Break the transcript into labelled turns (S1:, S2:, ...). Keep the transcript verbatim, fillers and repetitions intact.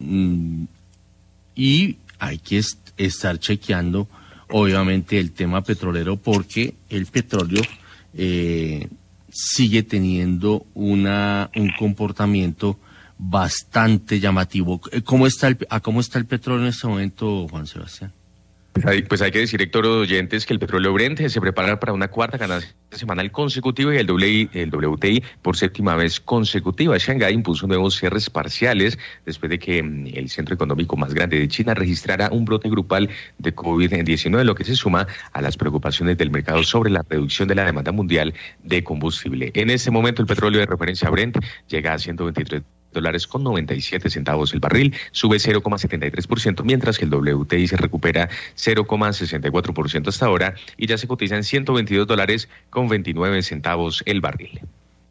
S1: mm, y hay que est- estar chequeando, obviamente, el tema petrolero, porque el petróleo eh, sigue teniendo una un comportamiento bastante llamativo. ¿Cómo está el, ¿A cómo está el petróleo en este momento, Juan Sebastián?
S2: Pues hay, pues hay que decir, Héctor oyentes, que el petróleo Brent se prepara para una cuarta ganancia semanal consecutiva y el, W, el W T I por séptima vez consecutiva. Shanghái impuso nuevos cierres parciales después de que el centro económico más grande de China registrara un brote grupal de COVID diecinueve, lo que se suma a las preocupaciones del mercado sobre la reducción de la demanda mundial de combustible. En este momento el petróleo de referencia Brent llega a ciento veintitrés dólares con noventa y siete centavos el barril, sube cero coma setenta y tres por ciento, mientras que el W T I se recupera cero coma sesenta y cuatro por ciento hasta ahora y ya se cotiza en ciento veintidós dólares con veintinueve centavos el barril.